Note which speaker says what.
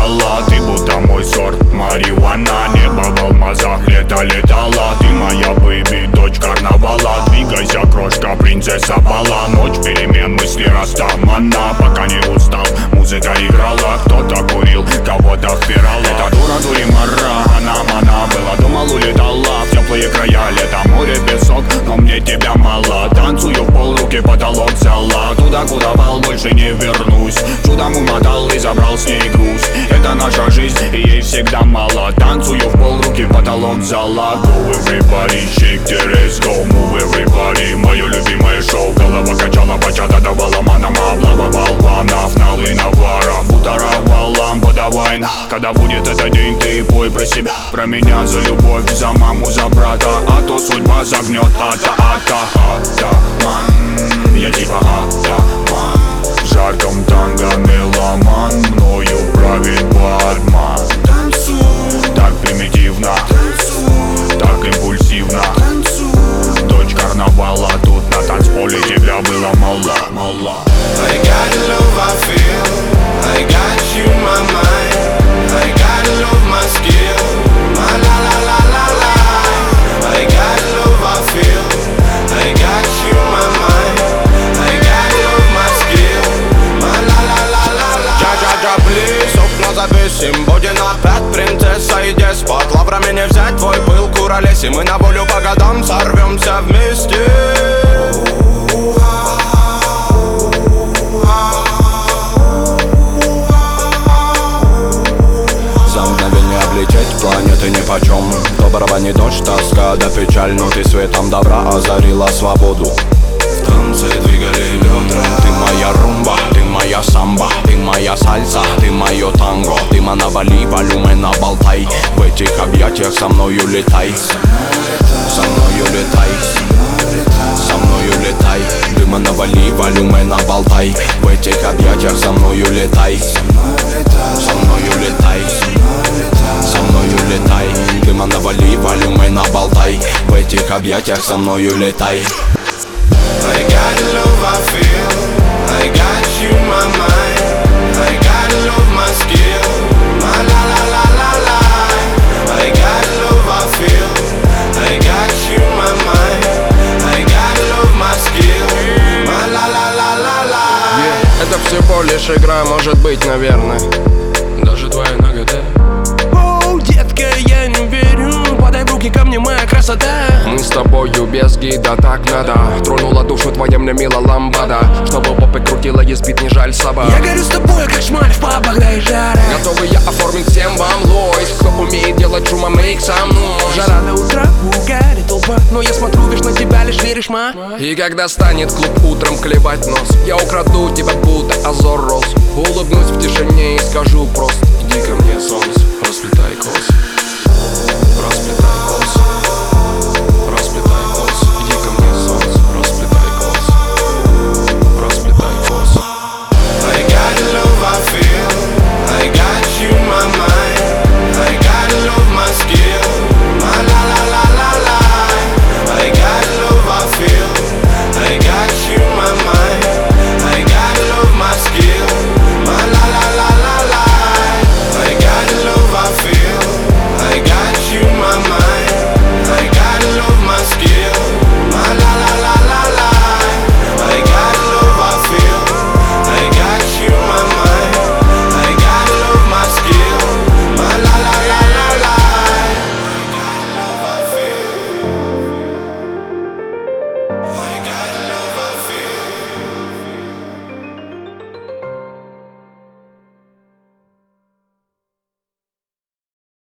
Speaker 1: стала. Ты будто мой сорт марихуана. Небо в алмазах, лето летала. Ты моя бэйби, дочь карнавала. Двигайся, крошка, принцесса бала. Ночь перемен, мысли растамана. Пока не устал, музыка играла. Кто-то курил, кого-то впирала. Это дура, дуримара, она была, думал, улетала в теплые края. Лето, море, песок, но мне тебя мало. Танцую в пол, руки потолок взяла. Туда, куда вал, больше не вернусь. Чудом умотал и забрал с ней груз. Это наша жизнь, и ей всегда мало. Танцую в пол, руки потолок взяла. Go everybody, shake the ass, go move everybody. Мое любимое шоу, голова качала, бачата давала манам. Облава балванов, налы навара. Бутаровал лампа, давай. Когда будет этот день, ты пой про себя, про меня, за любовь, за маму, за брата. А то судьба загнет, атаман. Я типа атаман. В жарком танго меломан, мною правит бармен. Так примитивно, так импульсивно. Дочь карнавала, тут на танцполе тебя было мало.
Speaker 2: I got love, I feel. I got you, my mind. I got love, my skill. My la la la la la. I got love, I feel. I got you, my mind. I got love, my skill. My la la la la la. Джа-джа-джа, плиз, окна завесим. Будем опять принцесса и деспот. Лаврами не взять твой пыл, куролес. И мы на волю по годам сорвемся вместе. Планеты нипочем, то барабанит дождь, тоска да печаль. Но ты светом добра озарила свободу. В танце двигали бедра. Ты моя румба, ты моя самба. Ты моя сальса, ты мое танго. Ты манавали, волюмена болтай. В этих объятиях со мною летай. Со мною летай. Со мною летай. Ты манавали, волюмена болтай. В этих объятиях со мною летай. Со мною летай. Со мною летай, дыма навали, волюмена болтай. В этих объятиях со мною летай. I got love, I feel. I got you, my mind. I got love, my skill. My la la la la la. I got love, I feel. I got you, my mind. I got love, my skill. My la la la la la.
Speaker 3: Это всего лишь игра, может быть, наверное. Даже твоя нагота. Детка, я не верю, подай в руки ко мне, моя красота. Мы с тобою без гида, так надо. Тронула душу твоя мне мила ламбада. Чтобы попой крутила, есть бит, не жаль собак. Я горю с тобой, как шмаль в пабах, да и жара. Готовы я оформить всем вам лойс. Кто умеет делать шума, мейк со мной. Жара до утра, угарит толпа. Но я смотрю лишь на тебя, лишь веришь, ма. И когда станет клуб утром клевать нос, я украду тебя, будто Азор Роз. Улыбнусь в тишине и скажу просто: иди ко мне, солнце, расплетай косы. Расплетай косы.